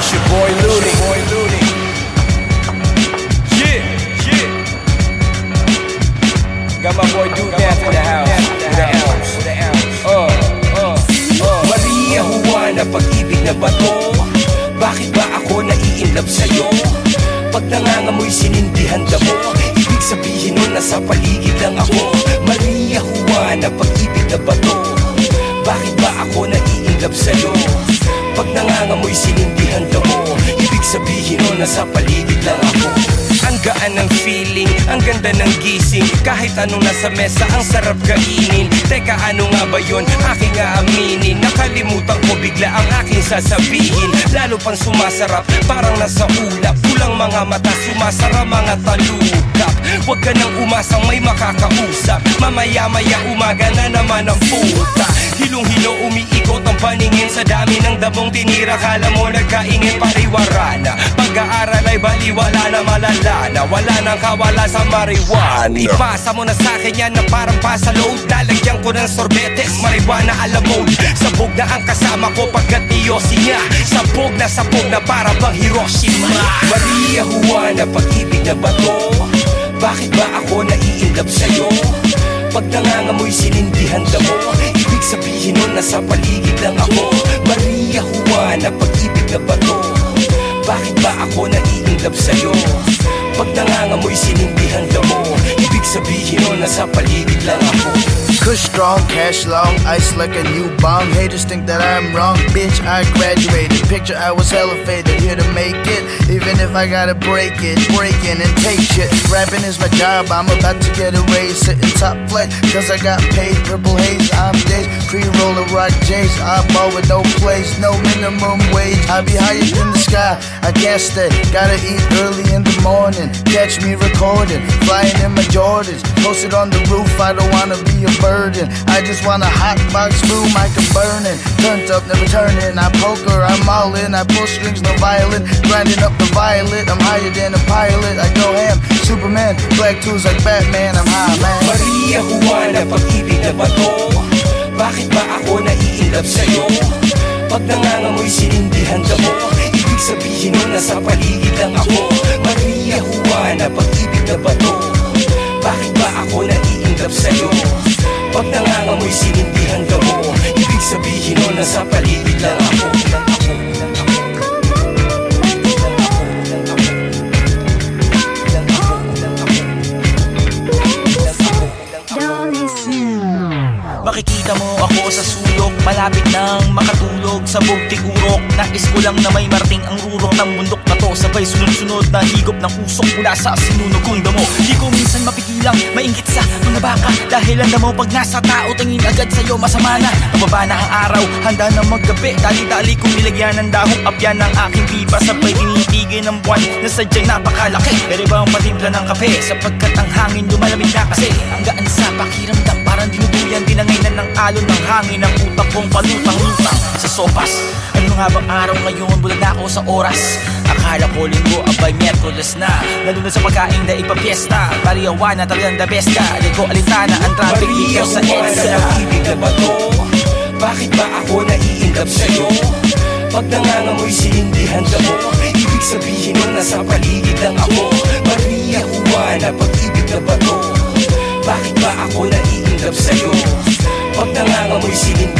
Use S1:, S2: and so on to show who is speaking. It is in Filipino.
S1: It's your boy Looney. Yeah, yeah. Got my boy Dude Math in the house.
S2: Maria Juana, pag-ibig na ba to? Bakit ba ako nai-inlove sa'yo? Pag nangangamoy sinindihan damo, ibig sabihin nun nasa paligid lang ako. Maria Juana, pag-ibig na ba to? Bakit ba ako nai-inlove sa'yo? Pag nangangamoy sinindihan damo, ibig sabihin nun nasa paligid lang ako. Ang gaan ng feeling, ang ganda ng gising. Kahit anong nasa mesa, ang sarap kainin. Teka, ano nga ba yun? Aking aaminin. Nakalimutan ko bigla ang aking sasabihin. Lalo pang sumasarap, parang nasa ulap. Kulang mga mata, sumasara mga talukap. Huwag ka nang umasang may makakausap. Mamaya-maya umaga na naman ang puta. Hilong-hilo umiikot ang paningin. Sa dami ng damong tinira, kala mo nagkaingin, pariwara na. Pag-aaral ay baliwala na, malala na. Wala nang kawala sa marijuana. Ipasa mo na sa'kin yan na parang pasaload. Lalagyan ko ng sorbetes, marijuana alamode. Sabog na ang kasama ko pagkat iyosin niya. Sabog na para bang Hiroshima. Maria Juana, pag-ibig na ba to? Bakit ba ako nai-inlove sa'yo? Pag nangangamoy sinindihan damo, ibig sabihin nun nasa paligid lang ako. Maria Juana, pag-ibig na ba to? Bakit ba ako nai-inlove sa'yo? Pag nangangamoy sinindihan damo, ibig sabihin nun nasa paligid lang ako.
S3: Kush strong, cash long, ice like a new bomb. Haters think that I'm wrong, bitch, I graduated. Picture I was elevated, here to make it. Even if I gotta break it, breaking and take shit. Rapping is my job, I'm about to get a raise. Sitting top flight, cause I got paid. Purple haze, I'm days, pre-roller rock J's. I ball with no place, no minimum wage. I be higher than the sky, I can't stay. Gotta eat early in the morning, catch me recording. Flying in my Jordans, posted on the roof, I don't wanna be a bird. I just want a hot box room I can burn in. Turned up, never turning. I poker, I'm all in. I pull strings, no violin. Grinding up the violet. I'm higher than a pilot. I go ham, Superman. Black tools like Batman. I'm high, man.
S2: Maria Juana, pag-ibig na ba to? Bakit ba ako nai-inlove sa'yo? Pag nangangamoy sinindihan damo, ibig sabihin nun nasa paligid lang ako. Maria Juana, pag-ibig na ba to? Bakit ba ako nai-inlove sa'yo? Pag nangangamoy sinindihan damo, ibig sabihin nun nasa paligid lang ako.
S4: Makikita mo ako sa sulok, malapit nang makatulog sa bugtig urok. Nais ko lang na may marating ang rurok ng bundok na to. Sabay sunod-sunod na higop ng usok mula sa sinunog kong damo. Di ko minsan mapigilang mainggit sa mga baka, dahil ang damo pag nasa tao tingin agad sa'yo masama na. Pababa na ang araw, handa na maggabi. Dali-dali kong nilagyan ng dahong apyan ng aking pipa. Sabay tinitigin ng buwan na sadyang napakalaki. Pero ba ang patimpla ng kape, sapagkat ang hangin lumalamig na kasi. Ang gaan sa pakiramdam, parang dinuduyan dinangainan ng alon ng hangin. Ang utak kong palutang-lutang sa sopas. Ano nga bang araw ngayon? Bulag na ako sa oras. Akala ko linggo, abay Miyerkules na. Lalo na sa pagkain na ipapiesta. Maria Juana, talagang the best ka. Di ko alintana ang traffic dito sa EDSA.
S2: Pag-ibig na ba to? Bakit ba ako nai-inlove sa'yo? Pag nangangamoy sinindihan damo, ibig sabihin nun nasa paligid lang ako. Maria Juana, pag-ibig na ba to? Bakit ba ako nai-inlove sa'yo? Pag nangangamoy sinindihan